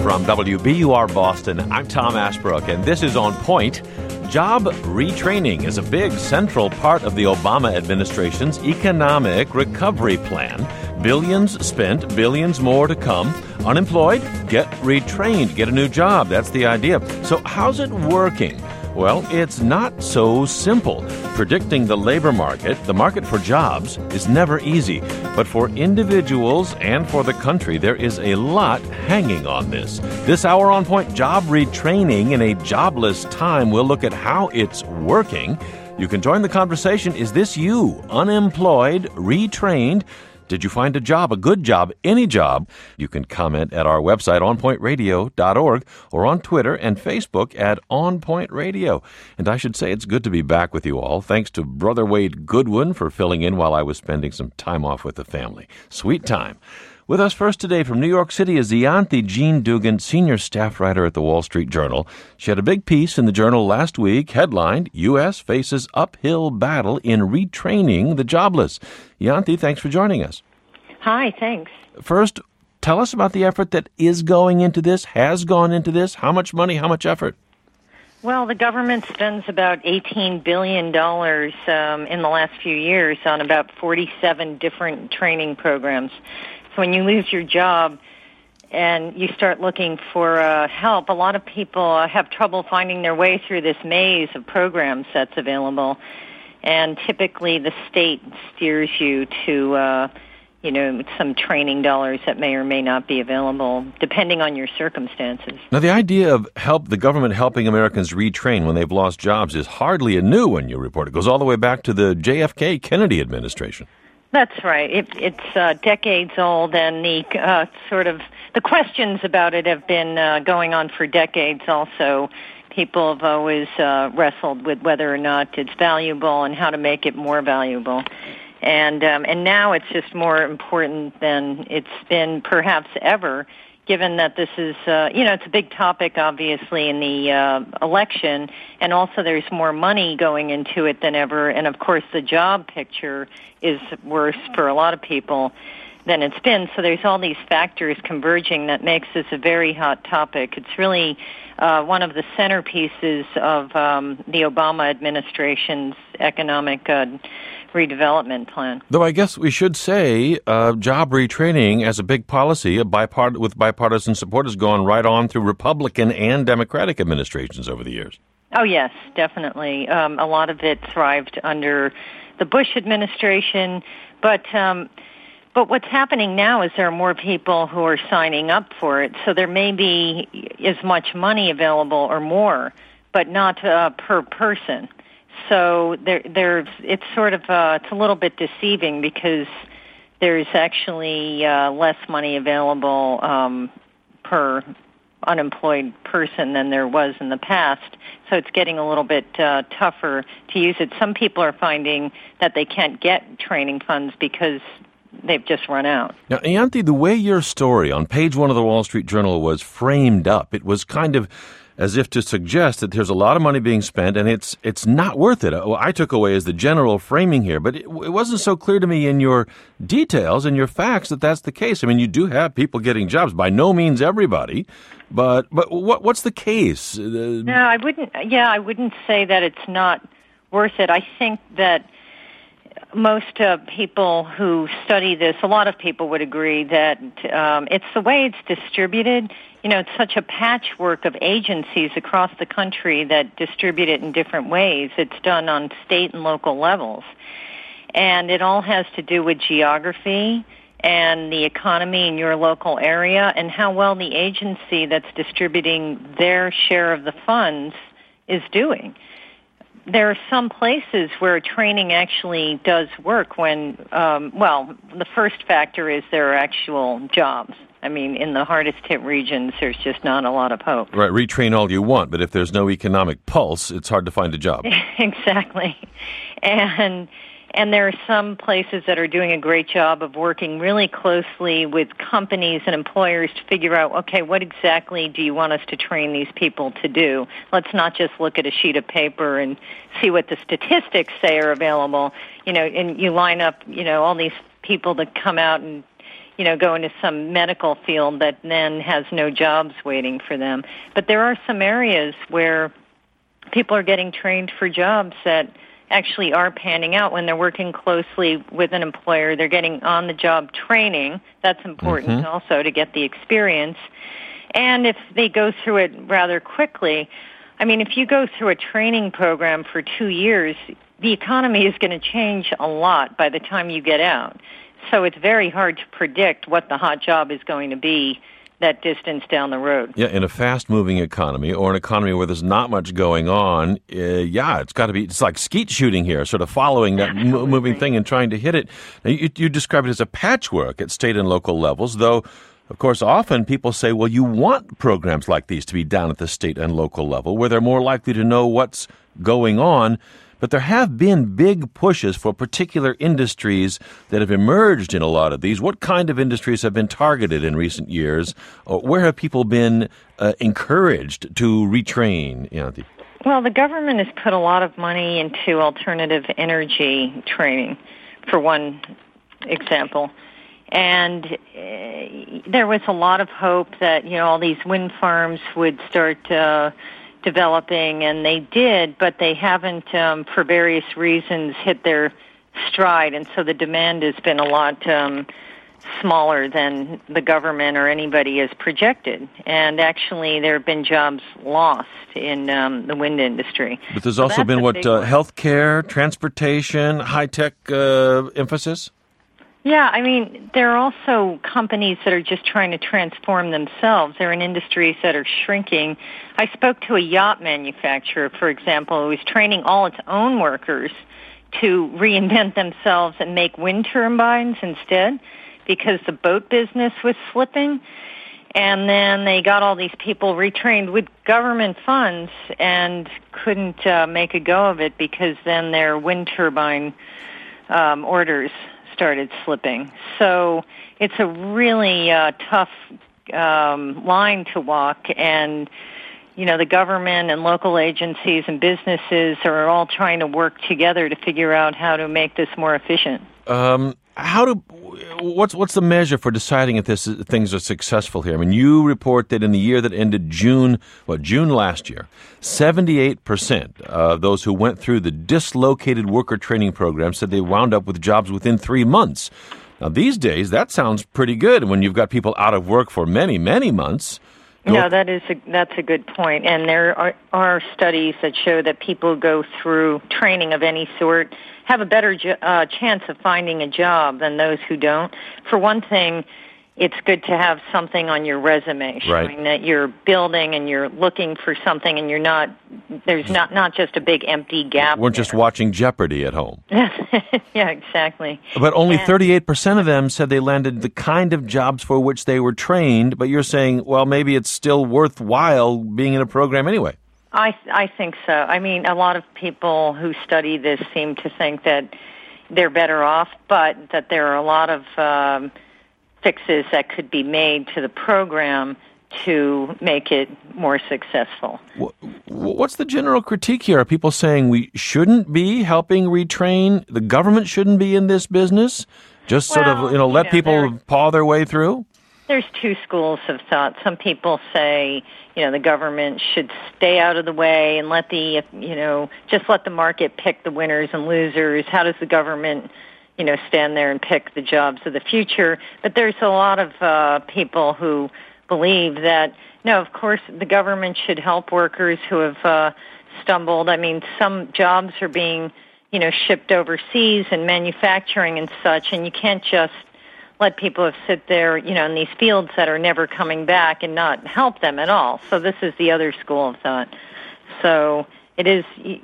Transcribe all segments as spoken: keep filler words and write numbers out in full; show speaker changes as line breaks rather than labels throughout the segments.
From W B U R Boston, I'm Tom Ashbrook, and this is On Point. Job retraining is a big central part of the Obama administration's economic recovery plan. Billions spent, billions more to come. Unemployed? Get retrained, get a new job. That's the idea. So how's it working? Well, it's not so simple. Predicting the labor market, the market for jobs, is never easy. But for individuals and for the country, there is a lot hanging on this. This hour on Point, job retraining in a jobless time. We'll look at how it's working. You can join the conversation. Is this you, unemployed, retrained? Did you find a job, a good job, any job? You can comment at our website, on point radio dot org, or on Twitter and Facebook at On Point Radio. And I should say it's good to be back with you all. Thanks to Brother Wade Goodwin for filling in while I was spending some time off with the family. Sweet time. With us first today from New York City is Ianthe Jean Dugan, senior staff writer at the Wall Street Journal. She had a big piece in the Journal last week, headlined, U S Faces Uphill Battle in Retraining the Jobless. Ianthe, thanks for joining us.
Hi, thanks.
First, tell us about the effort that is going into this, has gone into this. How much money, how much effort?
Well, the government spends about eighteen billion dollars um, in the last few years on about forty-seven different training programs. So when you lose your job and you start looking for uh, help, a lot of people uh, have trouble finding their way through this maze of programs that's available. And typically the state steers you to, uh, you know, some training dollars that may or may not be available, depending on your circumstances.
Now, the idea of help, the government helping Americans retrain when they've lost jobs is hardly a new one, you report. It goes all the way back to the J F K Kennedy administration. That's
right. It, it's uh, decades old, and the uh, sort of the questions about it have been uh, going on for decades. Also, people have always uh, wrestled with whether or not it's valuable and how to make it more valuable. And um, and now it's just more important than it's been perhaps ever, given that this is, uh, you know, it's a big topic, obviously, in the uh, election, and also there's more money going into it than ever. And, of course, the job picture is worse for a lot of people than it's been. So there's all these factors converging that makes this a very hot topic. It's really uh, one of the centerpieces of um, the Obama administration's economic uh redevelopment plan.
Though I guess we should say uh, job retraining as a big policy a bipart- with bipartisan support has gone right on through Republican and Democratic administrations over the years.
Oh, yes, definitely. Um, a lot of it thrived under the Bush administration, but um, but what's happening now is there are more people who are signing up for it, so there may be as much money available or more, but not uh, per person. So there, there's, it's sort of, uh, it's a little bit deceiving because there's actually uh, less money available um, per unemployed person than there was in the past. So it's getting a little bit uh, tougher to use it. Some people are finding that they can't get training funds because they've just run out.
Now, Ianthe, the way your story on page one of the Wall Street Journal was framed up, it was kind of as if to suggest that there's a lot of money being spent and it's it's not worth it. Well, I took away as the general framing here, but it, it wasn't so clear to me in your details and your facts that that's the case. I mean, you do have people getting jobs, by no means everybody, but but what what's the case? Uh,
no, I wouldn't. Yeah, I wouldn't say that it's not worth it. I think that most uh, people who study this, a lot of people would agree that um, it's the way it's distributed. You know, it's such a patchwork of agencies across the country that distribute it in different ways. It's done on state and local levels. And it all has to do with geography and the economy in your local area and how well the agency that's distributing their share of the funds is doing. There are some places where training actually does work when, um, well, the first factor is there are actual jobs. I mean, in the hardest hit regions, there's just not a lot of hope.
Right, retrain all you want, but if there's no economic pulse, it's hard to find a job.
Exactly. And and there are some places that are doing a great job of working really closely with companies and employers to figure out, okay, what exactly do you want us to train these people to do? Let's not just look at a sheet of paper and see what the statistics say are available. You know, and you line up, you know, all these people that come out and you know, go into some medical field that then has no jobs waiting for them. But there are some areas where people are getting trained for jobs that actually are panning out when they're working closely with an employer. They're getting on-the-job training. That's important mm-hmm. also to get the experience. And if they go through it rather quickly, I mean, if you go through a training program for two years, the economy is going to change a lot by the time you get out. So it's very hard to predict what the hot job is going to be that distance down the road.
Yeah, in a fast-moving economy or an economy where there's not much going on, uh, yeah, it's got to be, it's like skeet shooting here, sort of following that m- moving thing and trying to hit it. Now, you, you describe it as a patchwork at state and local levels, though, of course, often people say, well, you want programs like these to be down at the state and local level where they're more likely to know what's going on. But there have been big pushes for particular industries that have emerged in a lot of these. What kind of industries have been targeted in recent years? Or where have people been uh, encouraged to retrain? You know, the-
well, the government has put a lot of money into alternative energy training, for one example. And uh, there was a lot of hope that, you know, all these wind farms would start uh developing, and they did, but they haven't, um, for various reasons, hit their stride, and so the demand has been a lot um, smaller than the government or anybody has projected. And actually, there have been jobs lost in um, the wind industry.
But there's also so been, what, uh, healthcare, transportation, high-tech uh, emphasis?
Yeah, I mean, there are also companies that are just trying to transform themselves. They're in industries that are shrinking. I spoke to a yacht manufacturer, for example, who was training all its own workers to reinvent themselves and make wind turbines instead because the boat business was slipping. And then they got all these people retrained with government funds and couldn't uh, make a go of it because then their wind turbine um, orders started slipping. So it's a really uh, tough um, line to walk, and you know the government and local agencies and businesses are all trying to work together to figure out how to make this more efficient.
Um, how do what's what's the measure for deciding if this things are successful here? I mean, you report that in the year that ended June, what June last year, seventy-eight percent of those who went through the dislocated worker training program said they wound up with jobs within three months. Now, these days, that sounds pretty good when you've got people out of work for many, many months.
No, that is a, that's a good point. And there are, are studies that show that people who go through training of any sort have a better jo- uh, chance of finding a job than those who don't. For one thing, it's good to have something on your resume showing
right.
that you're building and you're looking for something and you're not, there's not, not just a big empty gap.
We're just watching Jeopardy at home.
Yeah, exactly.
But only
and,
thirty-eight percent of them said they landed the kind of jobs for which they were trained, but you're saying, well, maybe it's still worthwhile being in a program anyway.
I I think so. I mean, a lot of people who study this seem to think that they're better off, but that there are a lot of um, fixes that could be made to the program to make it more successful.
What's the general critique here? Are people saying we shouldn't be helping retrain? The government shouldn't be in this business? Just
well,
sort of, you know, let you know, people paw their way through?
There's two schools of thought. Some people say, you know, the government should stay out of the way and let the, you know, just let the market pick the winners and losers. How does the government, you know, stand there and pick the jobs of the future? But there's a lot of uh, people who believe that, no, of course, the government should help workers who have uh, stumbled. I mean, some jobs are being, you know, shipped overseas and manufacturing and such, and you can't just let people sit there, you know, in these fields that are never coming back and not help them at all. So this is the other school of thought. So it is,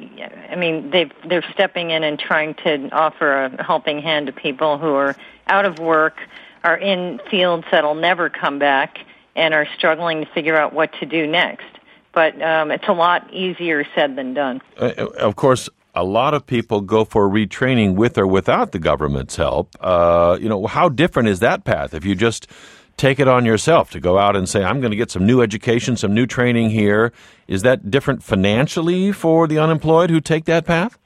I mean, they've, they're stepping in and trying to offer a helping hand to people who are out of work, are in fields that'll never come back, and are struggling to figure out what to do next. But um, it's a lot easier said than done.
Uh, of course, a lot of people go for retraining with or without the government's help. Uh, you know, how different is that path? If you just take it on yourself to go out and say, I'm going to get some new education, some new training here, is that different financially for the unemployed who take that path?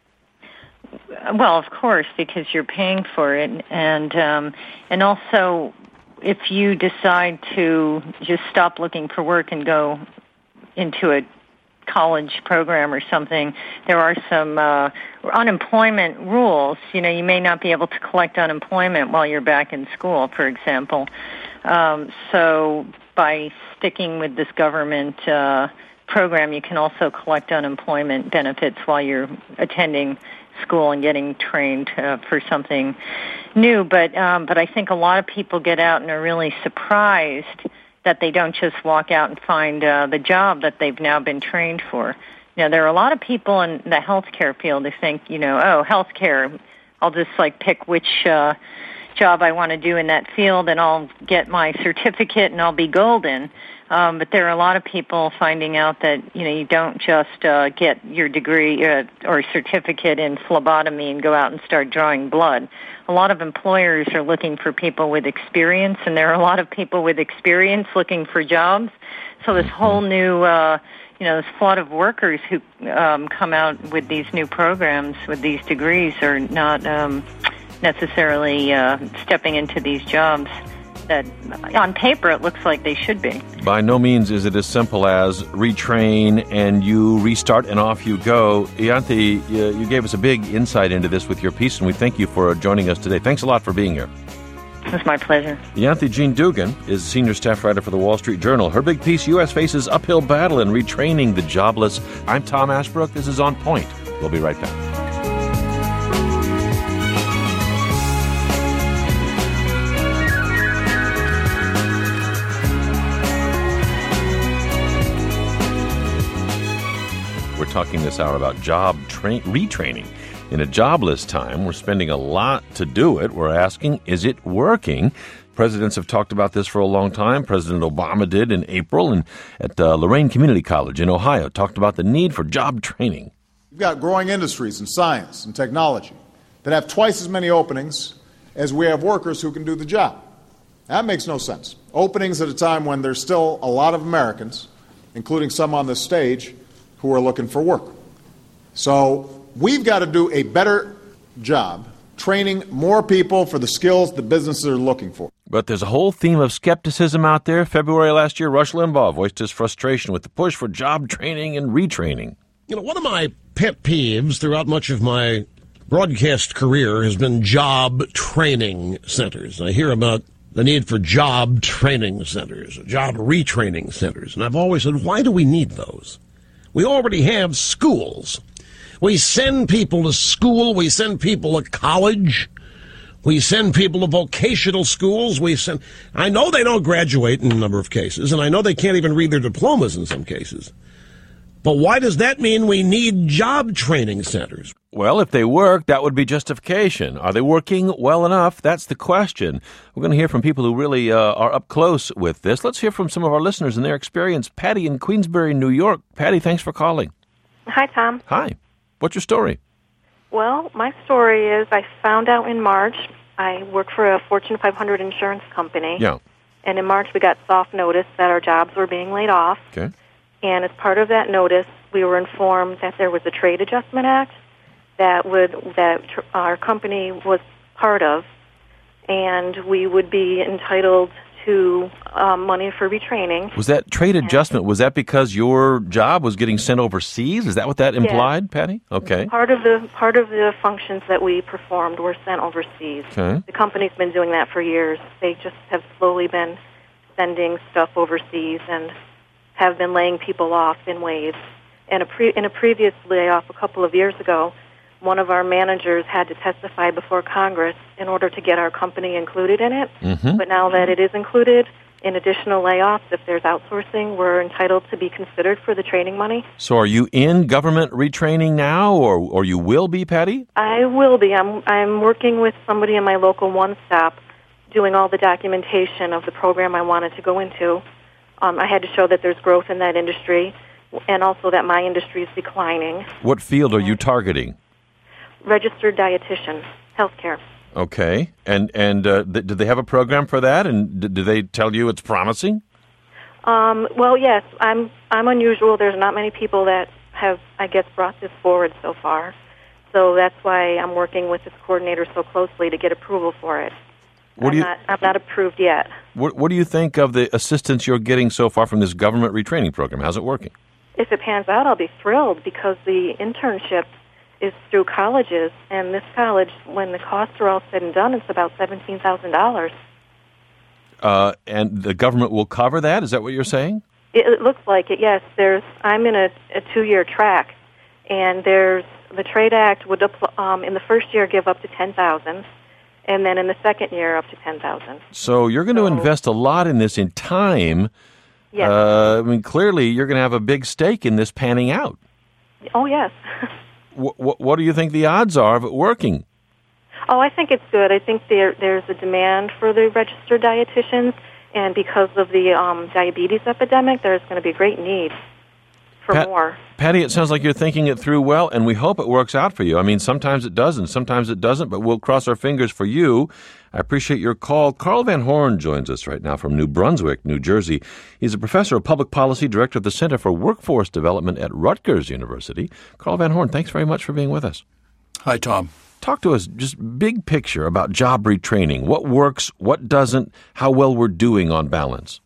Well, of course, because you're paying for it. And um, and also, if you decide to just stop looking for work and go into a college program or something, there are some uh, unemployment rules. You know, you may not be able to collect unemployment while you're back in school, for example. Um, so by sticking with this government uh, program, you can also collect unemployment benefits while you're attending school and getting trained uh, for something new. But um, but I think a lot of people get out and are really surprised that they don't just walk out and find uh, the job that they've now been trained for. Now, there are a lot of people in the healthcare field who think, you know, oh, healthcare, I'll just like pick which uh, job I want to do in that field and I'll get my certificate and I'll be golden. Um, but there are a lot of people finding out that, you know, you don't just uh, get your degree uh, or certificate in phlebotomy and go out and start drawing blood. A lot of employers are looking for people with experience, and there are a lot of people with experience looking for jobs. So this whole new, uh, you know, this flood of workers who um, come out with these new programs, with these degrees, are not um, necessarily uh, stepping into these jobs that on paper it looks like they should be.
By no means is it as simple as retrain and you restart and off you go. Ianthi, you gave us a big insight into this with your piece, and we thank you for joining us today. Thanks a lot for being here.
It was my pleasure.
Ianthi Jean Dugan is senior staff writer for the Wall Street Journal. Her big piece, U S faces uphill battle in retraining the jobless. I'm Tom Ashbrook. This is On Point. We'll be right back. Talking this hour about job tra- retraining. In a jobless time, we're spending a lot to do it. We're asking, is it working? Presidents have talked about this for a long time. President Obama did in April, and at uh, Lorain Community College in Ohio, talked about the need for job training.
We've got growing industries in science and technology that have twice as many openings as we have workers who can do the job. That makes no sense. Openings at a time when there's still a lot of Americans, including some on this stage, who are looking for work. So we've got to do a better job training more people for the skills the businesses are looking for.
But there's a whole theme of skepticism out there. February last year, Rush Limbaugh voiced his frustration with the push for job training and retraining.
You know, one of my pet peeves throughout much of my broadcast career has been job training centers. I hear about the need for job training centers, job retraining centers, and I've always said, why do we need those? We already have schools. We send people to school. We send people to college. We send people to vocational schools. We send. I know they don't graduate in a number of cases, and I know they can't even read their diplomas in some cases. But why does that mean we need job training centers?
Well, if they work, that would be justification. Are they working well enough? That's the question. We're going to hear from people who really uh, are up close with this. Let's hear from some of our listeners and their experience. Patty in Queensbury, New York. Patty, thanks for calling.
Hi, Tom.
Hi. What's your story?
Well, my story is I found out in March. I work for a Fortune five hundred insurance company.
Yeah.
And in March, we got soft notice that our jobs were being laid off.
Okay.
And as part of that notice, we were informed that there was a Trade Adjustment Act that would that tr- our company was part of, and we would be entitled to um, money for retraining.
Was that trade adjustment, was that because your job was getting sent overseas? Is that what that implied,
yes.
Patty? Okay.
Part of the part of the functions that we performed were sent overseas.
Okay.
The company's been doing that for years. They just have slowly been sending stuff overseas and have been laying people off in waves. And a pre- in a previous layoff a couple of years ago, one of our managers had to testify before Congress in order to get our company included in it.
Mm-hmm.
But now that it is included, in additional layoffs, if there's outsourcing, we're entitled to be considered for the training money.
So are you in government retraining now, or or you will be, Patty?
I will be. I'm I'm working with somebody in my local one-stop doing all the documentation of the program I wanted to go into. Um, I had to show that there's growth in that industry and also that my industry is declining.
What field are you targeting?
Registered dietitian, healthcare.
Okay. And and uh, th- do they have a program for that? And d- do they tell you it's promising?
Um, well, yes. I'm I'm unusual. There's not many people that have, I guess, brought this forward so far. So that's why I'm working with this coordinator so closely to get approval for it.
What
I'm,
do you,
not, I'm not approved yet.
what, what do you think of the assistance you're getting so far from this government retraining program? How's it working?
If it pans out, I'll be thrilled because the internship is through colleges, and this college, when the costs are all said and done, it's about seventeen thousand dollars.
Uh, and the government will cover that? Is that what you're saying?
It, it looks like it, yes. There's I'm in a, a two-year track, and there's the Trade Act would um, in the first year give up to ten thousand dollars, and then in the second year up to ten thousand dollars.
So you're going to
So-
invest a lot in this in time.
Yes.
Uh, I mean, clearly you're going to have a big stake in this panning out.
Oh, yes.
What, what, what do you think the odds are of it working?
Oh, I think it's good. I think there there's a demand for the registered dietitians, and because of the um, diabetes epidemic, there's going to be a great need for
Pat-
more.
Patty, it sounds like you're thinking it through well, and we hope it works out for you. I mean, sometimes it doesn't, sometimes it doesn't, but we'll cross our fingers for you. I appreciate your call. Carl Van Horn joins us right now from New Brunswick, New Jersey. He's a professor of public policy, director of the Center for Workforce Development at Rutgers University. Carl Van Horn, thanks very much for being with us.
Hi, Tom.
Talk to us, just big picture about job retraining. What works, what doesn't, how well we're doing on balance.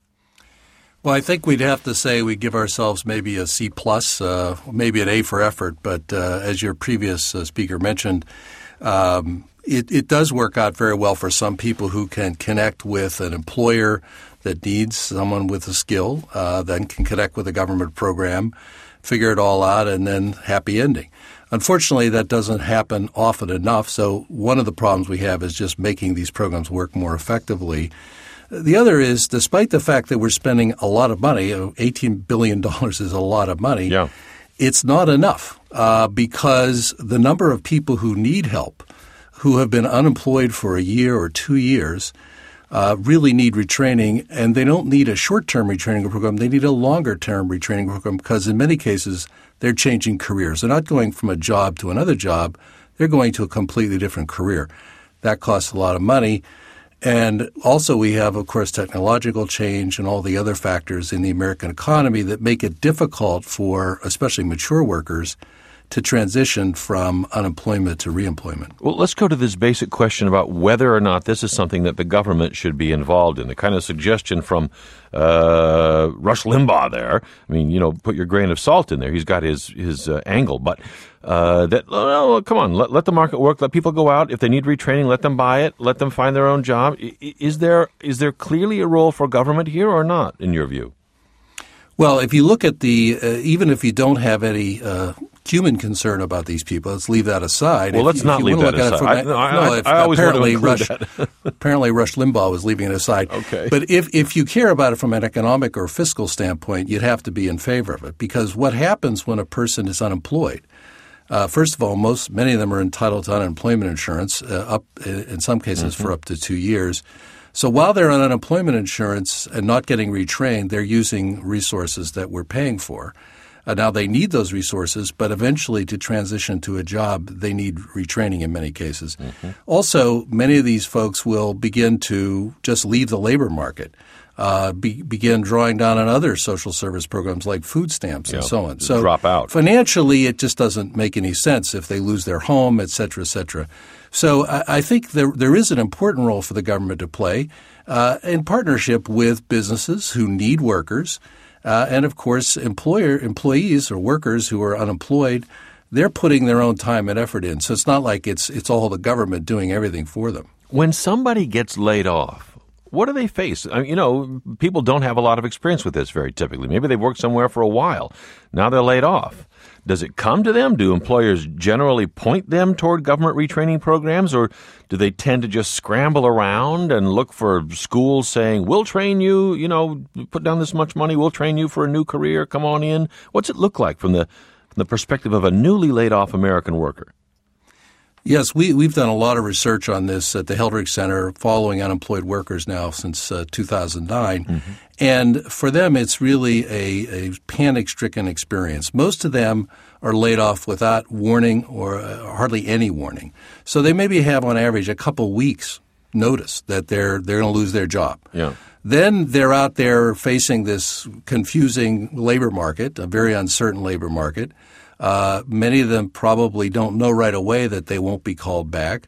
Well, I think we'd have to say we give ourselves maybe a C plus, uh, maybe an A for effort. But uh, as your previous uh, speaker mentioned, um, it, it does work out very well for some people who can connect with an employer that needs someone with a skill, uh, then can connect with a government program, figure it all out, and then happy ending. Unfortunately, that doesn't happen often enough. So one of the problems we have is just making these programs work more effectively. The other is, despite the fact that we're spending a lot of money, eighteen billion dollars is a lot of money,
Yeah.
it's not enough uh, because the number of people who need help, who have been unemployed for a year or two years, uh, really need retraining, and they don't need a short-term retraining program. They need a longer-term retraining program because in many cases they're changing careers. They're not going from a job to another job. They're going to a completely different career. That costs a lot of money. And also we have, of course, technological change and all the other factors in the American economy that make it difficult for especially mature workers to transition from unemployment to reemployment.
Well, let's go to this basic question about whether or not this is something that the government should be involved in. The kind of suggestion from uh, Rush Limbaugh there. I mean, you know, put your grain of salt in there. He's got his his uh, angle, but uh, that well, come on, let let the market work. Let people go out if they need retraining. Let them buy it. Let them find their own job. Is there is there clearly a role for government here or not, in your view?
Well, if you look at the uh, even if you don't have any uh, human concern about these people, let's leave that aside.
Well,
if,
let's
if
not
you
leave
want
that
to look
aside.
at it
I,
from
no, I,
no,
I,
if,
I always want to
apparently
include
Rush,
that.
apparently Rush Limbaugh was leaving it aside.
Okay.
But if, if you care about it from an economic or fiscal standpoint, you'd have to be in favor of it because what happens when a person is unemployed? Uh, first of all, most many of them are entitled to unemployment insurance, uh, up in some cases mm-hmm. for up to two years. So while they're on unemployment insurance and not getting retrained, they're using resources that we're paying for. Uh, now, they need those resources, but eventually to transition to a job, they need retraining in many cases. Mm-hmm. Also, many of these folks will begin to just leave the labor market, uh, be, begin drawing down on other social service programs like food stamps
yeah,
and so on. So
drop out.
Financially, it just doesn't make any sense if they lose their home, et cetera, et cetera. So I, I think there there is an important role for the government to play uh, in partnership with businesses who need workers. Uh, and, of course, employer employees or workers who are unemployed, they're putting their own time and effort in. So it's not like it's it's all the government doing everything for them.
When somebody gets laid off, what do they face? I mean, you know, people don't have a lot of experience with this very typically. Maybe they've worked somewhere for a while. Now they're laid off. Does it come to them? Do employers generally point them toward government retraining programs, or do they tend to just scramble around and look for schools saying, we'll train you, you know, put down this much money, we'll train you for a new career, come on in? What's it look like from the, from the perspective of a newly laid off American worker?
Yes, we, we've done a lot of research on this at the Heldrich Center following unemployed workers now since uh, two thousand nine. Mm-hmm. And for them, it's really a, a panic-stricken experience. Most of them are laid off without warning or uh, hardly any warning. So they maybe have on average a couple weeks notice that they're they're going to lose their job.
Yeah.
Then they're out there facing this confusing labor market, a very uncertain labor market. Uh, many of them probably don't know right away that they won't be called back.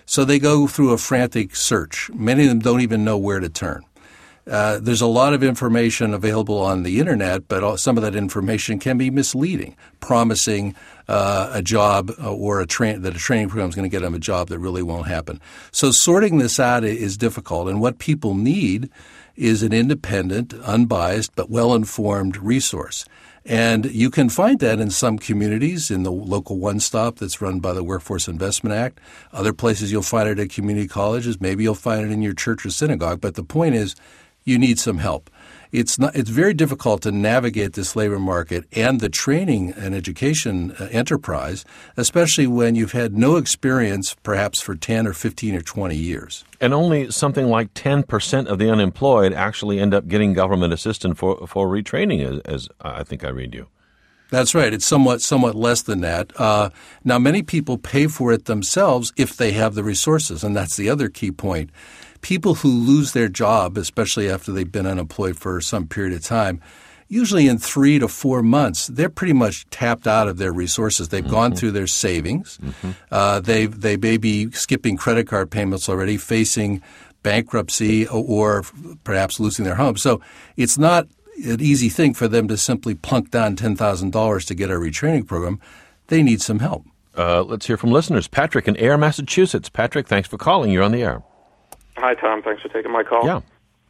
So they go through a frantic search. Many of them don't even know where to turn. Uh, there's a lot of information available on the internet, but some of that information can be misleading, promising uh, a job or a train that a training program is going to get them a job that really won't happen. So sorting this out is difficult, and what people need is an independent, unbiased, but well-informed resource. And you can find that in some communities, in the local one-stop that's run by the Workforce Investment Act. Other places you'll find it at community colleges. Maybe you'll find it in your church or synagogue. But the point is, you need some help. It's not. It's very difficult to navigate this labor market and the training and education uh, enterprise, especially when you've had no experience perhaps for ten or fifteen or twenty years.
And only something like ten percent of the unemployed actually end up getting government assistance for, for retraining, as, as I think I read you.
That's right. It's somewhat somewhat less than that. Uh, now, many people pay for it themselves if they have the resources, and that's the other key point. People who lose their job, especially after they've been unemployed for some period of time, usually in three to four months, they're pretty much tapped out of their resources. They've mm-hmm. gone through their savings. Mm-hmm. Uh, they they may be skipping credit card payments already, facing bankruptcy or, or perhaps losing their home. So it's not an easy thing for them to simply plunk down ten thousand dollars to get a retraining program. They need some help.
Uh, let's hear from listeners. Patrick in Ayer, Massachusetts. Patrick, thanks for calling. You're on the air.
Hi, Tom. Thanks for taking my call.
Yeah.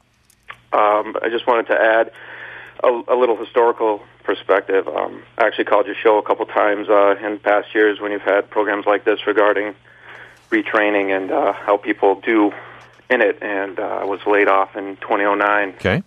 Um, I just wanted to add a, a little historical perspective. Um, I actually called your show a couple times uh, in past years when you've had programs like this regarding retraining and uh, how people do in it. And uh, I was laid off in twenty oh nine.
Okay.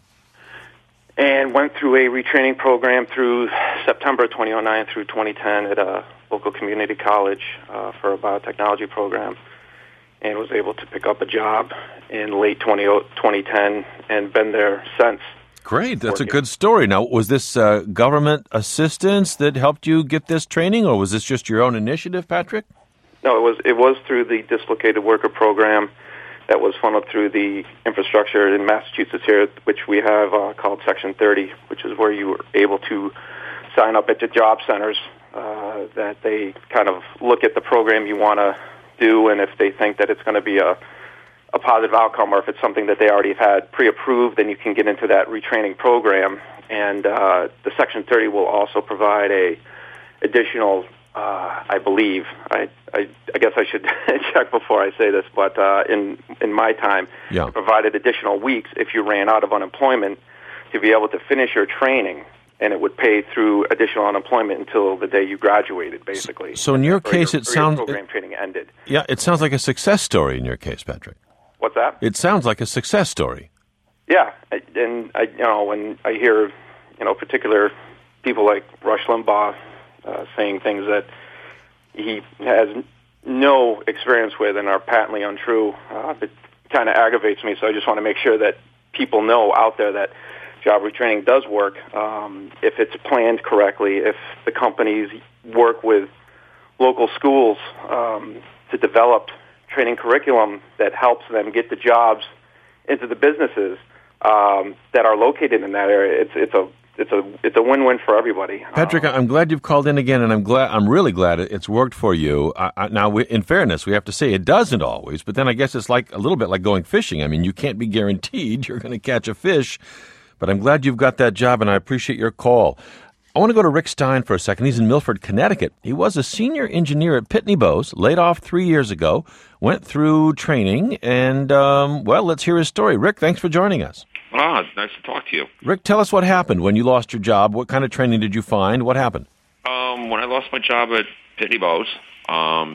And went through a retraining program through September twenty oh nine through twenty ten at a local community college uh, for a biotechnology program. And was able to pick up a job in late twenty ten and been there since.
Great. That's working. A good story. Now, was this uh, government assistance that helped you get this training, or was this just your own initiative, Patrick?
No, it was it was through the Dislocated Worker Program that was funneled through the infrastructure in Massachusetts here, which we have uh, called Section thirty, which is where you were able to sign up at the job centers uh, that they kind of look at the program you want to do, and if they think that it's going to be a, a positive outcome, or if it's something that they already have had pre-approved, then you can get into that retraining program. And uh, the Section thirty will also provide a additional, uh, I believe, I, I, I guess I should check before I say this, but uh, in in my time,
yeah.
it provided additional weeks if you ran out of unemployment to be able to finish your training. And it would pay through additional unemployment until the day you graduated, basically.
So in your
or
case,
your,
it sounds
your program training ended.
Yeah, it sounds like a success story in your case, Patrick.
What's that?
It sounds like a success story.
Yeah, and I, you know, when I hear, you know, particular people like Rush Limbaugh uh, saying things that he has no experience with and are patently untrue, uh, it kind of aggravates me. So I just want to make sure that people know out there that job retraining does work um, if it's planned correctly, if the companies work with local schools um, to develop training curriculum that helps them get the jobs into the businesses um, that are located in that area. It's it's a it's a it's a win-win for everybody.
Patrick, I'm glad you've called in again, and I'm glad I'm really glad it's worked for you. I, I, now, we, in fairness, we have to say it doesn't always, but then I guess it's like a little bit like going fishing. I mean, you can't be guaranteed you're going to catch a fish. But I'm glad you've got that job, and I appreciate your call. I want to go to Rick Stein for a second. He's in Milford, Connecticut. He was a senior engineer at Pitney Bowes, laid off three years ago, went through training, and, um, well, let's hear his story. Rick, thanks for joining us.
Ah, it's nice to talk to you.
Rick, tell us what happened when you lost your job. What kind of training did you find? What happened?
Um, when I lost my job at Pitney Bowes, um,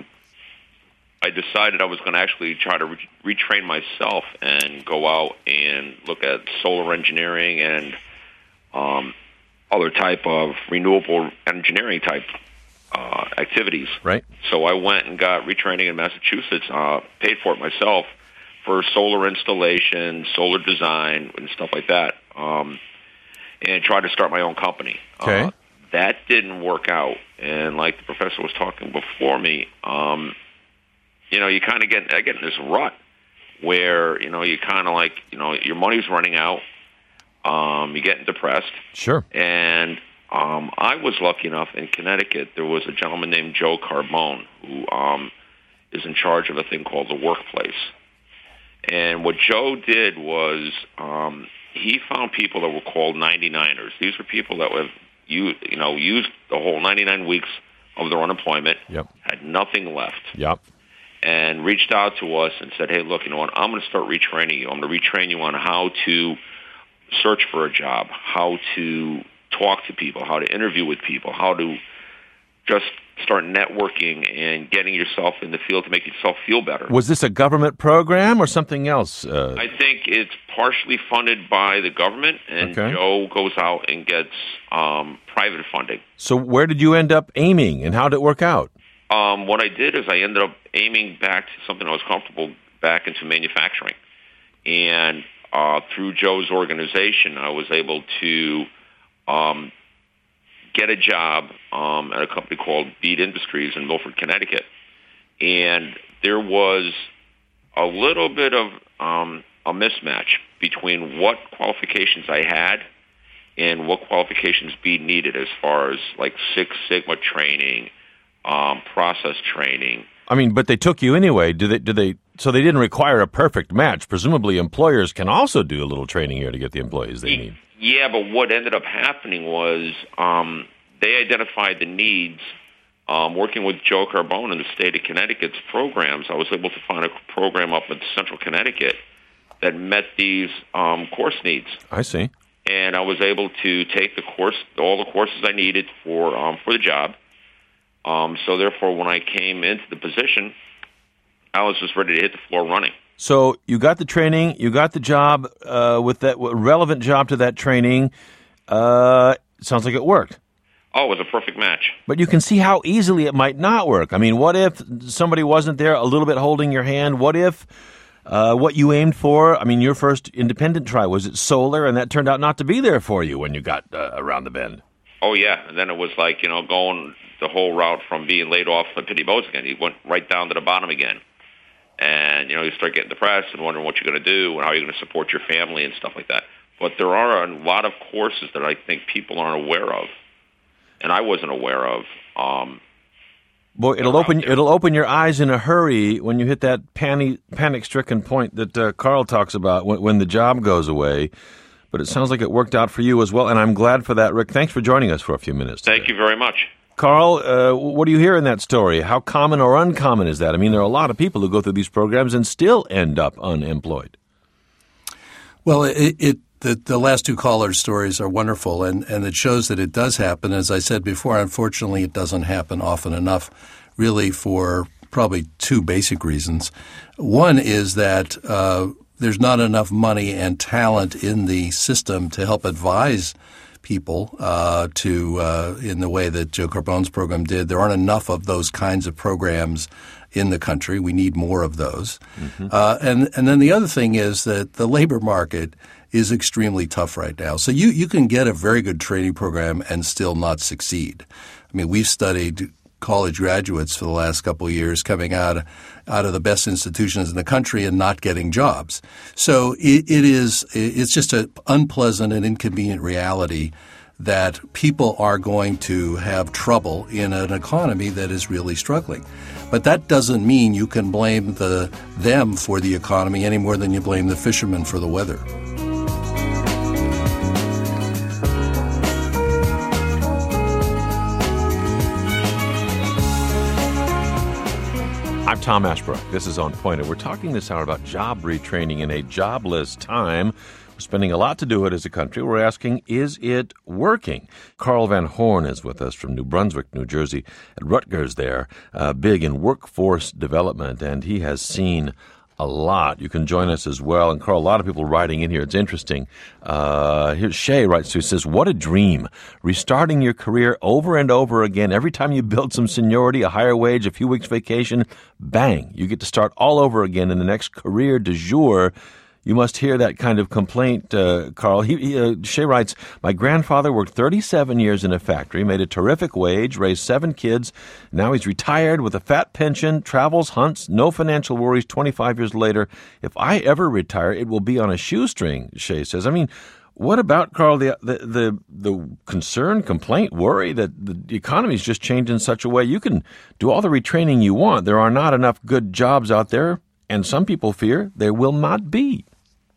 I decided I was going to actually try to re- retrain myself and go out and look at solar engineering and um, other type of renewable engineering type uh, activities.
Right.
So I went and got retraining in Massachusetts, uh, paid for it myself for solar installation, solar design, and stuff like that, um, and tried to start my own company.
Okay.
Uh, that didn't work out, and like the professor was talking before me, um, you know, you kind of get, get in this rut where, you know, you kind of like, you know, your money's running out, um, you're getting depressed.
Sure.
And um, I was lucky enough in Connecticut, there was a gentleman named Joe Carbone who um, is in charge of a thing called the workplace. And what Joe did was um, he found people that were called ninety-niners. These were people that have you you know used the whole ninety-nine weeks of their unemployment,
yep.
had nothing left,
yep.
and reached out to us and said, "Hey, look, you know what? I'm going to start retraining you. I'm going to retrain you on how to search for a job, how to talk to people, how to interview with people, how to just start networking and getting yourself in the field to make yourself feel better."
Was this a government program or something else? Uh...
I think it's partially funded by the government, and
okay.
Joe goes out and gets um, private funding.
So where did you end up aiming, and how did it work out?
Um, what I did is I ended up aiming back to something I was comfortable back into manufacturing. And uh, through Joe's organization, I was able to um, get a job um, at a company called Beat Industries in Milford, Connecticut. And there was a little bit of um, a mismatch between what qualifications I had and what qualifications Beat needed as far as like Six Sigma training, um, process training.
I mean, but they took you anyway. Do they? Do they? So they didn't require a perfect match. Presumably, employers can also do a little training here to get the employees they need.
Yeah, but what ended up happening was um, they identified the needs. Um, working with Joe Carbone in the state of Connecticut's programs, I was able to find a program up in central Connecticut that met these um, course needs.
I see.
And I was able to take the course, all the courses I needed for um, for the job. Um, so therefore, when I came into the position, I was just ready to hit the floor running.
So you got the training, you got the job uh, with that relevant job to that training. Uh, sounds like it worked.
Oh, it was a perfect match.
But you can see how easily it might not work. I mean, what if somebody wasn't there a little bit holding your hand? What if uh, what you aimed for, I mean, your first independent try, was it solar, and that turned out not to be there for you when you got uh, around the bend?
Oh, yeah. And then it was like, you know, going the whole route from being laid off at Pitney Bowes again. You went right down to the bottom again. And, you know, you start getting depressed and wondering what you're going to do and how you're going to support your family and stuff like that. But there are a lot of courses that I think people aren't aware of, and I wasn't aware of. Um,
Boy, it'll open it'll open your eyes in a hurry when you hit that panic panic-stricken point that uh, Carl talks about when, when the job goes away. But it sounds like it worked out for you as well, and I'm glad for that, Rick. Thanks for joining us for a few minutes today.
Thank you very much.
Carl, uh, what do you hear in that story? How common or uncommon is that? I mean, there are a lot of people who go through these programs and still end up unemployed.
Well, it, it the, the last two callers' stories are wonderful, and, and it shows that it does happen. As I said before, unfortunately, it doesn't happen often enough, really, for probably two basic reasons. One is that uh, there's not enough money and talent in the system to help advise people uh, to uh, in the way that Joe Carbone's program did. There aren't enough of those kinds of programs in the country. We need more of those. Mm-hmm. Uh, and and then the other thing is that the labor market is extremely tough right now. So you, you can get a very good training program and still not succeed. I mean, we've studied college graduates for the last couple of years coming out out of the best institutions in the country and not getting jobs. So it, it is it's just an unpleasant and inconvenient reality that people are going to have trouble in an economy that is really struggling. But that doesn't mean you can blame the them for the economy any more than you blame the fishermen for the weather.
I'm Tom Ashbrook. This is On Point, and we're talking this hour about job retraining in a jobless time. We're spending a lot to do it as a country. We're asking, is it working? Carl Van Horn is with us from New Brunswick, New Jersey, at Rutgers there, uh, big in workforce development, and he has seen a lot. You can join us as well. And Carl, a lot of people writing in here. It's interesting. Uh, here's Shay writes to, says, what a dream. Restarting your career over and over again. Every time you build some seniority, a higher wage, a few weeks vacation, bang, you get to start all over again in the next career du jour. You must hear that kind of complaint, uh, Carl. He, he, uh, Shay writes, my grandfather worked thirty-seven years in a factory, made a terrific wage, raised seven kids. Now he's retired with a fat pension, travels, hunts, no financial worries twenty-five years later. If I ever retire, it will be on a shoestring, Shay says. I mean, What about, Carl, the, the the the concern, complaint, worry that the economy is just changed in such a way you can do all the retraining you want. There are not enough good jobs out there, and some people fear there will not be.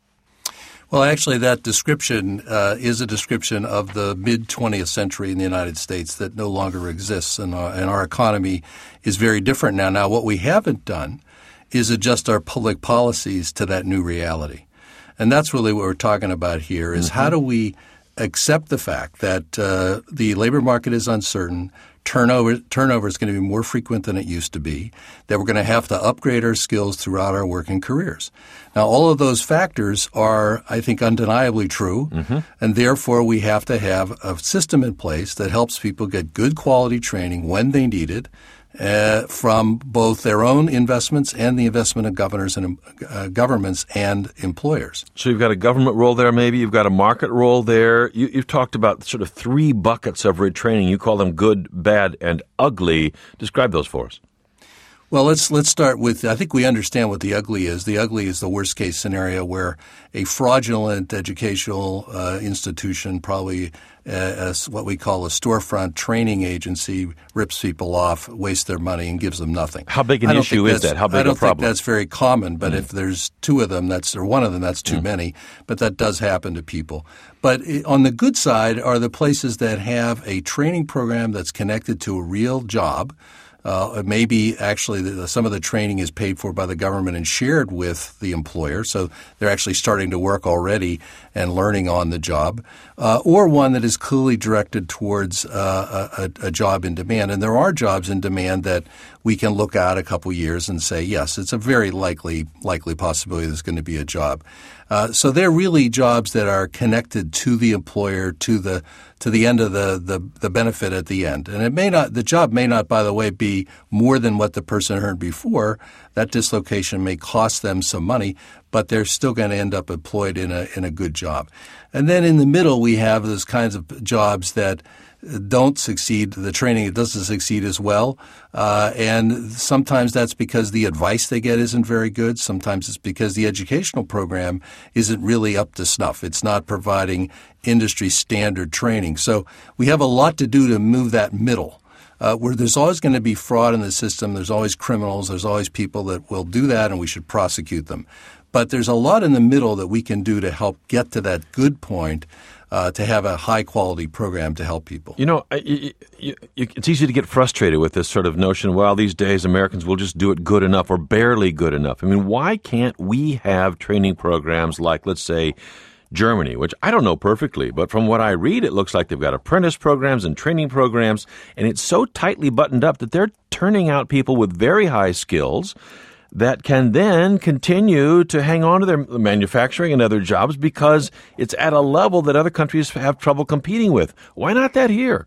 Well, actually, that description uh, is a description of the mid-twentieth century in the United States that no longer exists, and our, and our economy is very different now. Now, what we haven't done is adjust our public policies to that new reality. And that's really what we're talking about here is mm-hmm. how do we accept the fact that uh, the labor market is uncertain, turnover turnover is going to be more frequent than it used to be, that we're going to have to upgrade our skills throughout our working careers. Now, all of those factors are, I think, undeniably true, mm-hmm. and therefore we have to have a system in place that helps people get good quality training when they need it, Uh, from both their own investments and the investment of governors and uh, governments and employers.
So you've got a government role there, maybe you've got a market role there. You, you've talked about sort of three buckets of retraining. You call them good, bad, and ugly. Describe those for us.
Well, let's let's start with, I think we understand what the ugly is. The ugly is the worst case scenario where a fraudulent educational uh, institution, probably uh, as what we call a storefront training agency, rips people off, wastes their money, and gives them nothing.
How big an issue is that? How big
a problem? I don't
think
that's very common, but mm. if there's two of them, that's or one of them, that's too mm. many. But that does happen to people. But on the good side are the places that have a training program that's connected to a real job. Uh, maybe actually the, some of the training is paid for by the government and shared with the employer, so they're actually starting to work already and learning on the job, uh, or one that is clearly directed towards uh, a, a job in demand. And there are jobs in demand that we can look out a couple years and say, yes, it's a very likely likely possibility there's going to be a job. Uh, so they're really jobs that are connected to the employer, to the to the end of the, the, the benefit at the end. And it may not the job may not, by the way, be more than what the person earned before. That dislocation may cost them some money, but they're still going to end up employed in a in a good job. And then in the middle, we have those kinds of jobs that don't succeed. The training doesn't succeed as well. Uh, and sometimes that's because the advice they get isn't very good. Sometimes it's because the educational program isn't really up to snuff. It's not providing industry standard training. So we have a lot to do to move that middle. Uh, where there's always going to be fraud in the system. There's always criminals. There's always people that will do that, and we should prosecute them. But there's a lot in the middle that we can do to help get to that good point, uh, to have a high-quality program to help people.
You know, you, you, you, it's easy to get frustrated with this sort of notion, well, these days Americans will just do it good enough or barely good enough. I mean, why can't we have training programs like, let's say, Germany, which I don't know perfectly, but from what I read, it looks like they've got apprentice programs and training programs, and it's so tightly buttoned up that they're turning out people with very high skills that can then continue to hang on to their manufacturing and other jobs because it's at a level that other countries have trouble competing with. Why not that here?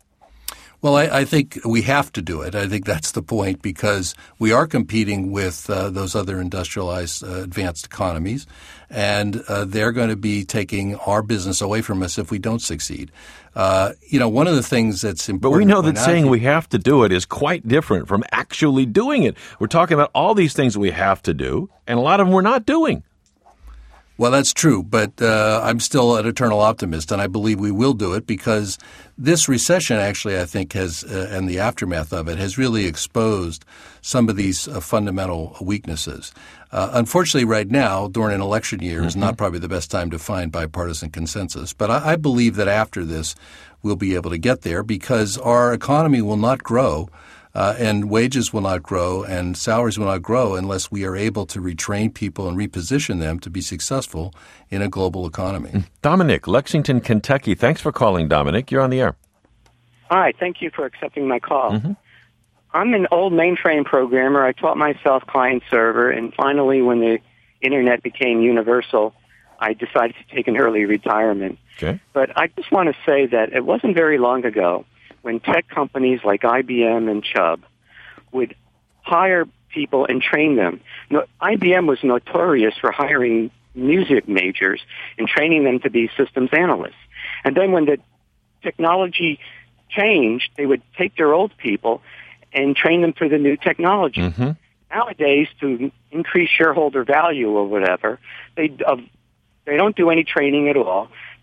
Well, I, I think we have to do it. I think that's the point because we are competing with uh, those other industrialized uh, advanced economies, and uh, they're going to be taking our business away from us if we don't succeed. Uh, you know, one of the things that's important.
But we know that saying we have to do it is quite different from actually doing it. We're talking about all these things that we have to do, and a lot of them we're not doing.
Well, that's true, but uh, I'm still an eternal optimist, and I believe we will do it because this recession actually, I think, has uh, and the aftermath of it has really exposed some of these uh, fundamental weaknesses. Uh, unfortunately, right now, during an election year, mm-hmm. is not probably the best time to find bipartisan consensus. But I, I believe that after this, we'll be able to get there because our economy will not grow. Uh, and wages will not grow and salaries will not grow unless we are able to retrain people and reposition them to be successful in a global economy.
Dominic, Lexington, Kentucky. Thanks for calling, Dominic. You're on the air.
Hi. Thank you for accepting my call.
Mm-hmm.
I'm an old mainframe programmer. I taught myself client-server, and finally when the Internet became universal, I decided to take an early retirement.
Okay.
But I just want to say that it wasn't very long ago when tech companies like I B M and Chubb would hire people and train them. No, I B M was notorious for hiring music majors and training them to be systems analysts. And then when the technology changed, they would take their old people and train them for the new technology.
Mm-hmm.
Nowadays, to increase shareholder value or whatever, they uh, they don't do any training at all.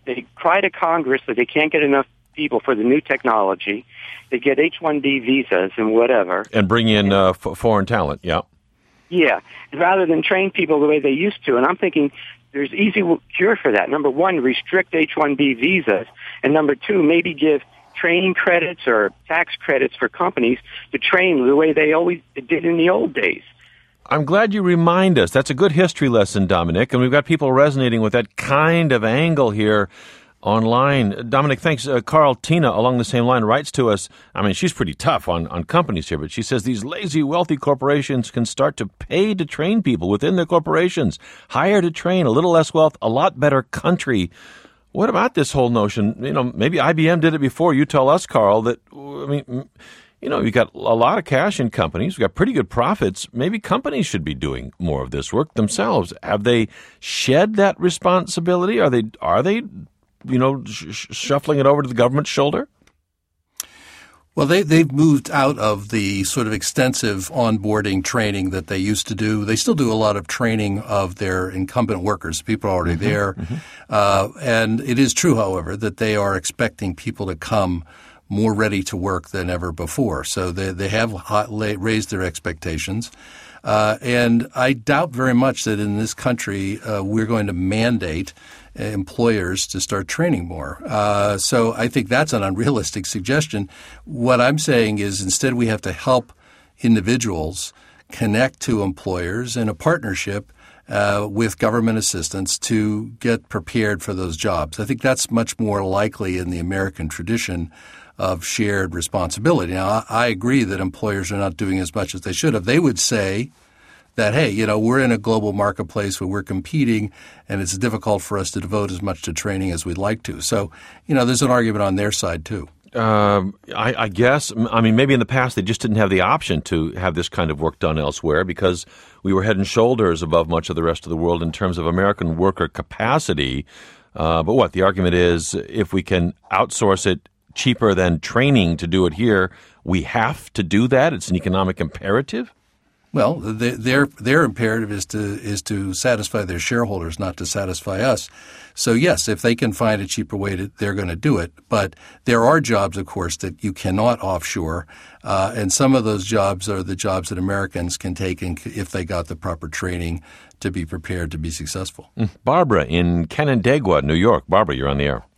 they cry to Congress that they can't get enough people for the new technology. They get H one B visas and whatever.
And bring in uh, f- foreign talent, yeah.
Yeah, rather than train people the way they used to. And I'm thinking there's easy cure for that. Number one, restrict H one B visas. And number two, maybe give training credits or tax credits for companies to train the way they always did in the old days.
I'm glad you remind us. That's a good history lesson, Dominic, and we've got people resonating with that kind of angle here online. Dominic, thanks. Uh, Carl Tina, along the same line, writes to us. I mean, she's pretty tough on, on companies here, but she says these lazy, wealthy corporations can start to pay to train people within their corporations, hire to train, a little less wealth, a lot better country. What about this whole notion? You know, maybe I B M did it before. You tell us, Carl, that, I mean, you know, you've got a lot of cash in companies. We've got pretty good profits. Maybe companies should be doing more of this work themselves. Have they shed that responsibility? Are they, are they, you know, sh- shuffling it over to the government's shoulder?
Well, they, they've moved out of the sort of extensive onboarding training that they used to do. They still do a lot of training of their incumbent workers, people already mm-hmm, there. Mm-hmm. Uh, and it is true, however, that they are expecting people to come more ready to work than ever before. So they, they have hot, raised their expectations. Uh, and I doubt very much that in this country uh, we're going to mandate employers to start training more. Uh, so I think that's an unrealistic suggestion. What I'm saying is instead we have to help individuals connect to employers in a partnership uh, with government assistance to get prepared for those jobs. I think that's much more likely in the American tradition of shared responsibility. Now, I agree that employers are not doing as much as they should have. They would say that, hey, you know, we're in a global marketplace where we're competing and it's difficult for us to devote as much to training as we'd like to. So, you know, there's an argument on their side, too.
Um, I, I guess, I mean, maybe in the past they just didn't have the option to have this kind of work done elsewhere because we were head and shoulders above much of the rest of the world in terms of American worker capacity. Uh, but what the argument is, if we can outsource it cheaper than training to do it here, we have to do that? It's an economic imperative?
Well, the, their their imperative is to is to satisfy their shareholders, not to satisfy us. So, yes, if they can find a cheaper way, to, they're going to do it. But there are jobs, of course, that you cannot offshore, uh, and some of those jobs are the jobs that Americans can take in, if they got the proper training to be prepared to be successful.
Barbara in Canandaigua, New York. Barbara, you're on the air.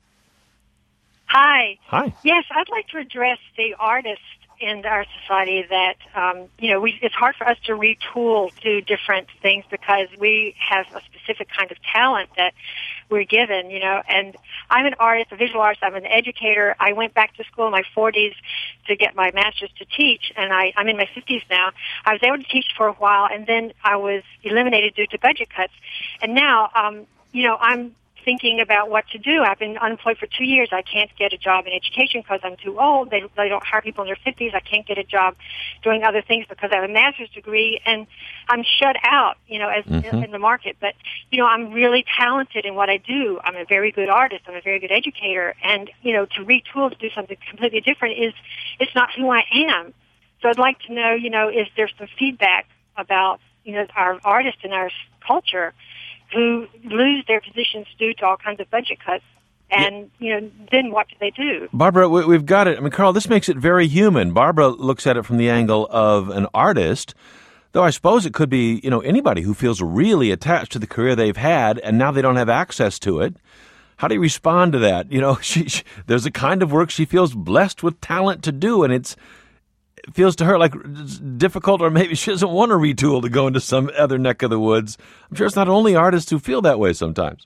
Hi.
Hi.
Yes, I'd like to address the artists in our society that, um, you know, we, it's hard for us to retool to different things because we have a specific kind of talent that we're given, you know, and I'm an artist, a visual artist, I'm an educator. I went back to school in my forties to get my master's to teach, and I, I'm in my fifties now. I was able to teach for a while, and then I was eliminated due to budget cuts. And now, um, you know, I'm thinking about what to do. I've been unemployed for two years. I can't get a job in education because I'm too old. They, they don't hire people in their fifties. I can't get a job doing other things because I have a master's degree, and I'm shut out, you know, as mm-hmm. in, in the market. But, you know, I'm really talented in what I do. I'm a very good artist. I'm a very good educator. And, you know, to retool to do something completely different is, it's not who I am. So I'd like to know, you know, is there some feedback about, you know, our artists and our culture who lose their positions due to all kinds of budget cuts. And, yeah. you know, then what do they do?
Barbara, we've got it. I mean, Carl, this makes it very human. Barbara looks at it from the angle of an artist, though I suppose it could be, you know, anybody who feels really attached to the career they've had and now they don't have access to it. How do you respond to that? You know, she, she, there's a kind of work she feels blessed with talent to do, and it's it feels to her like it's difficult, or maybe she doesn't want to retool to go into some other neck of the woods. I'm sure it's not only artists who feel that way sometimes.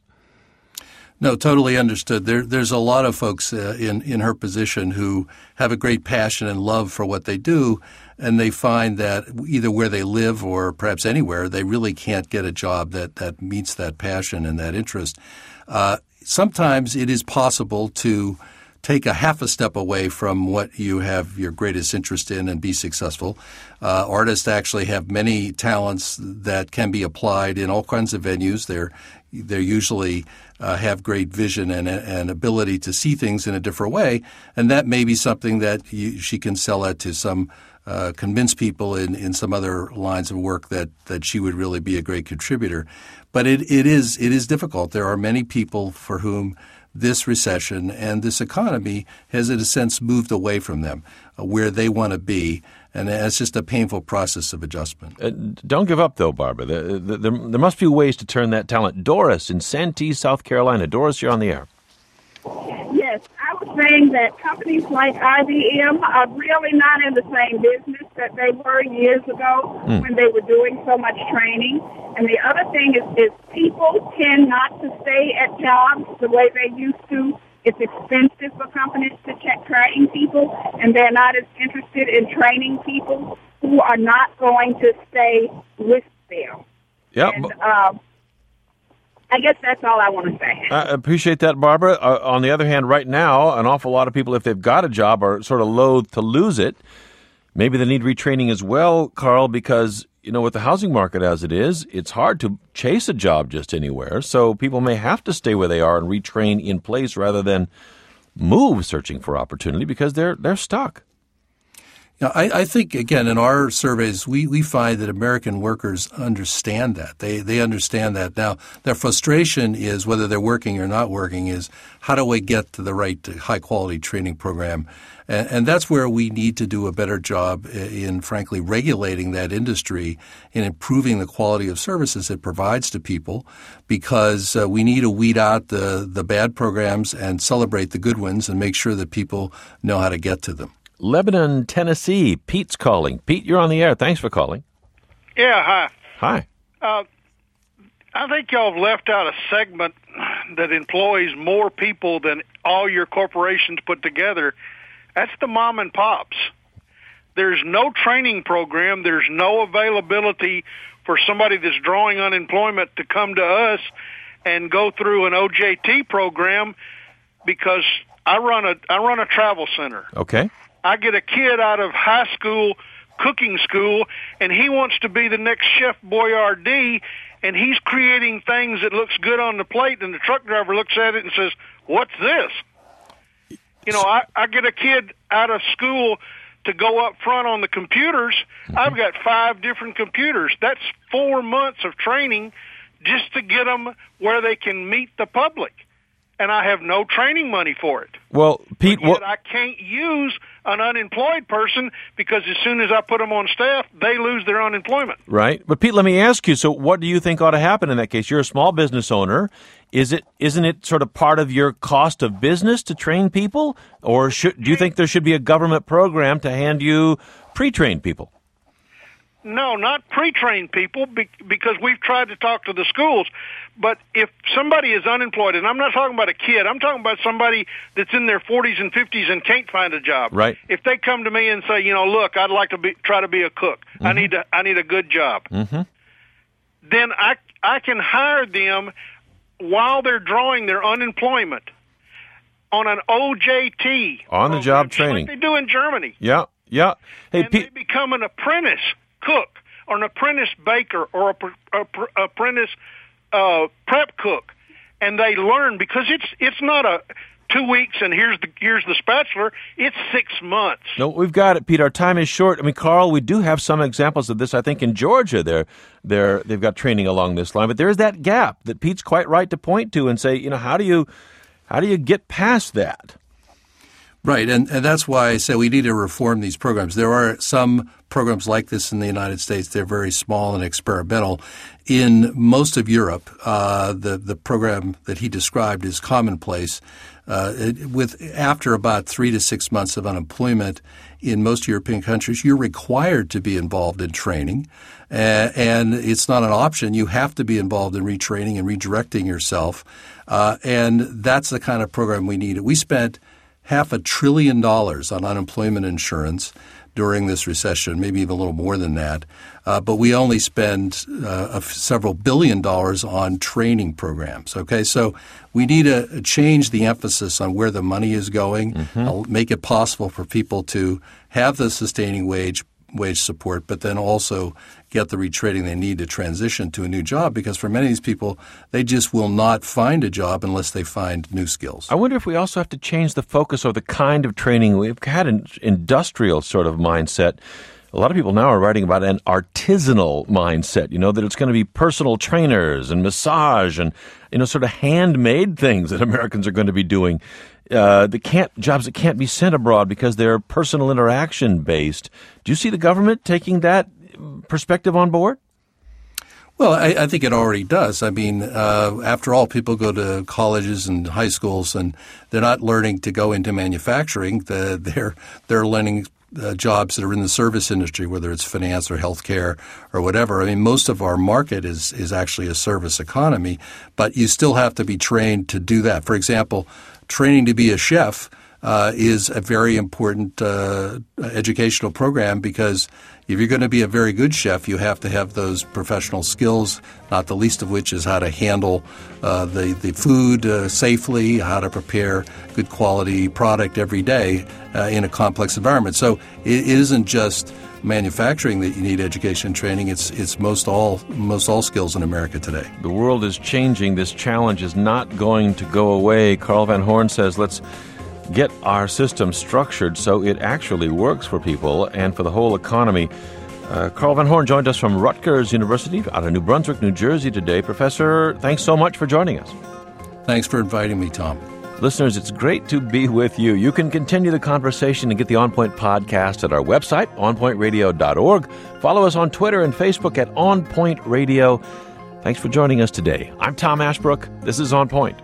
No, totally understood. There, there's a lot of folks uh, in, in her position who have a great passion and love for what they do, and they find that either where they live or perhaps anywhere, they really can't get a job that, that meets that passion and that interest. Uh, sometimes it is possible to take a half a step away from what you have your greatest interest in and be successful. Uh, artists actually have many talents that can be applied in all kinds of venues. They're they usually uh, have great vision and and ability to see things in a different way, and that may be something that you, she can sell that to some uh, convince people in, in some other lines of work that, that she would really be a great contributor. But it, it is it is difficult. There are many people for whom this recession and this economy has, in a sense, moved away from them, uh, where they want to be. And it's just a painful process of adjustment.
Uh, don't give up, though, Barbara. There, there, there must be ways to turn that talent. Doris in Santee, South Carolina. Doris, you're on the air.
Yes, I was saying that companies like I B M are really not in the same business that they were years ago mm. when they were doing so much training. And the other thing is, is people tend not to stay at jobs the way they used to. It's expensive for companies to check train people, and they're not as interested in training people who are not going to stay with them.
Yeah.
And, uh, I guess that's all I want to say.
I appreciate that, Barbara. Uh, on the other hand, right now, an awful lot of people, if they've got a job, are sort of loath to lose it. Maybe they need retraining as well, Carl, because, you know, with the housing market as it is, it's hard to chase a job just anywhere. So people may have to stay where they are and retrain in place rather than move searching for opportunity because they're they're stuck.
Yeah, I, I think, again, in our surveys, we, we find that American workers understand that. They they understand that. Now, their frustration is, whether they're working or not working, is how do we get to the right high-quality training program? And, and that's where we need to do a better job in, frankly, regulating that industry and improving the quality of services it provides to people, because uh, we need to weed out the, the bad programs and celebrate the good ones and make sure that people know how to get to them.
Lebanon, Tennessee. Pete's calling. Pete, you're on the air. Thanks for calling.
Yeah, hi.
Hi.
Uh, I think y'all have left out a segment that employs more people than all your corporations put together. That's the mom and pops. There's no training program. There's no availability for somebody that's drawing unemployment to come to us and go through an O J T program, because I run a I run a travel center.
Okay.
I get a kid out of high school cooking school, and he wants to be the next Chef Boyardee, and he's creating things that looks good on the plate, and the truck driver looks at it and says, "What's this?" You know, I, I get a kid out of school to go up front on the computers. Mm-hmm. I've got five different computers. That's four months of training just to get them where they can meet the public. And I have no training money for it.
Well, Pete,
what I can't use an unemployed person, because as soon as I put them on staff, they lose their unemployment.
Right. But Pete, let me ask you, so what do you think ought to happen in that case? You're a small business owner. Is it, isn't it sort of part of your cost of business to train people? Or should, do you think there should be a government program to hand you pre-trained people?
No, not pre-trained people, because we've tried to talk to the schools. But if somebody is unemployed, and I'm not talking about a kid, I'm talking about somebody that's in their forties and fifties and can't find a job.
Right.
If they come to me and say, you know, look, I'd like to be, try to be a cook. Mm-hmm. I need to, I need a good job.
Mm-hmm.
Then I, I can hire them while they're drawing their unemployment on an O J T.
On-the-job training.
Like they do in Germany.
Yeah, yeah. Hey,
and
Pete,
they become an apprentice cook or an apprentice baker or a, a, a apprentice uh, prep cook, and they learn, because it's it's not a two weeks and here's the here's the spatula. It's six months.
No, we've got it, Pete. Our time is short. I mean, Carl, we do have some examples of this. I think in Georgia, they're they're they've got training along this line, but there is that gap that Pete's quite right to point to and say, you know, how do you how do you get past that?
Right, and, and that's why I say we need to reform these programs. There are some programs like this in the United States. They're very small and experimental. In most of Europe, uh, the the program that he described is commonplace. Uh, it, with after about three to six months of unemployment in most European countries, you're required to be involved in training, uh, and it's not an option. You have to be involved in retraining and redirecting yourself, uh, and that's the kind of program we need. We spent half a trillion dollars on unemployment insurance during this recession, maybe even a little more than that. Uh, but we only spend uh, several billion dollars on training programs. Okay, so we need to change the emphasis on where the money is going, mm-hmm. uh, make it possible for people to have the sustaining wage wage support, but then also get the retraining they need to transition to a new job, because for many of these people, they just will not find a job unless they find new skills.
I wonder if we also have to change the focus or the kind of training. We've had an industrial sort of mindset a lot of people now are writing about an artisanal mindset, you know, that it's going to be personal trainers and massage and, you know, sort of handmade things that Americans are going to be doing. Uh, that can't jobs that can't be sent abroad because they're personal interaction based. Do you see the government taking that perspective on board?
Well, I, I think it already does. I mean, uh, after all, people go to colleges and high schools, and they're not learning to go into manufacturing. The, they're they're learning uh, jobs that are in the service industry, whether it's finance or healthcare or whatever. I mean, most of our market is is actually a service economy, but you still have to be trained to do that. For example, training to be a chef uh, is a very important uh, educational program, because if you're going to be a very good chef, you have to have those professional skills, not the least of which is how to handle uh, the, the food uh, safely, how to prepare good quality product every day uh, in a complex environment. So it, it isn't just manufacturing that you need education and training. It's it's most all most all skills in America today.
The world is changing. This challenge is not going to go away. Carl Van Horn says, let's get our system structured so it actually works for people and for the whole economy. Uh, Carl Van Horn joined us from Rutgers University out of New Brunswick, New Jersey today. Professor, thanks so much for joining us.
Thanks for inviting me, Tom.
Listeners, it's great to be with you. You can continue the conversation and get the On Point podcast at our website, on point radio dot org. Follow us on Twitter and Facebook at On Point Radio. Thanks for joining us today. I'm Tom Ashbrook. This is On Point.